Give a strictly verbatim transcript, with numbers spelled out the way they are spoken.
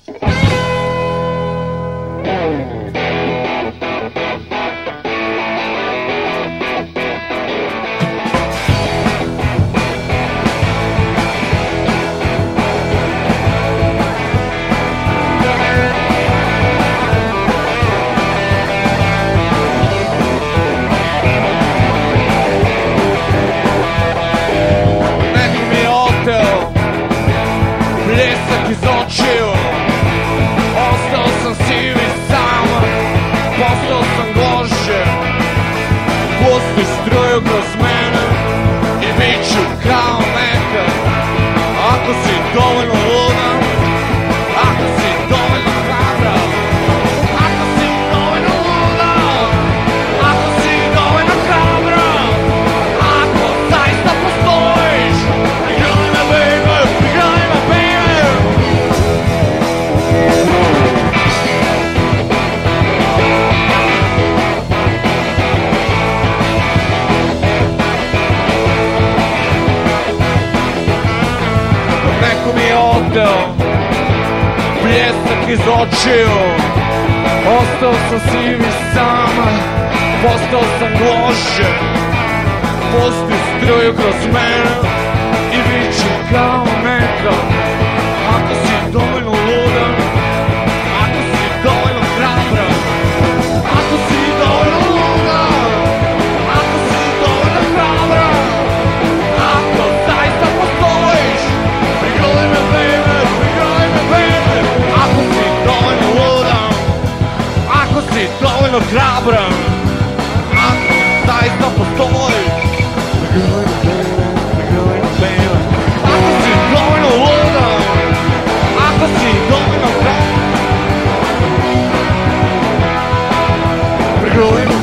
Bljesak iz očiju, ostao sam sivi sam, postao sam gložen, pusti struju kroz mene i bit ću kao nekad. Ako si dovoljno luda, ako si dovoljno hrabra, ako si dovoljno luda, ako si dovoljno hrabra, ako zaista postojiš, igraj me baby, igraj me baby. Neko mi je oteo bljesak iz očiju, ostao sam sivi sam, postao sam gložen, pusti struju kroz mene i bit ću kao nekad. Ako si dovoljno luda, ako si dovoljno hrabra, ako si dovoljno luda, ako si dovoljno hrabra, ako zaista postojiš, prigrli me baby, prigrli me baby. Ako si dovoljno luda, ako si dovoljno hrabra, ako zaista postojiš, prigrli me baby, prigrli me baby. Ako si dovoljno luda, ako si dovoljno hrabra, prigrli me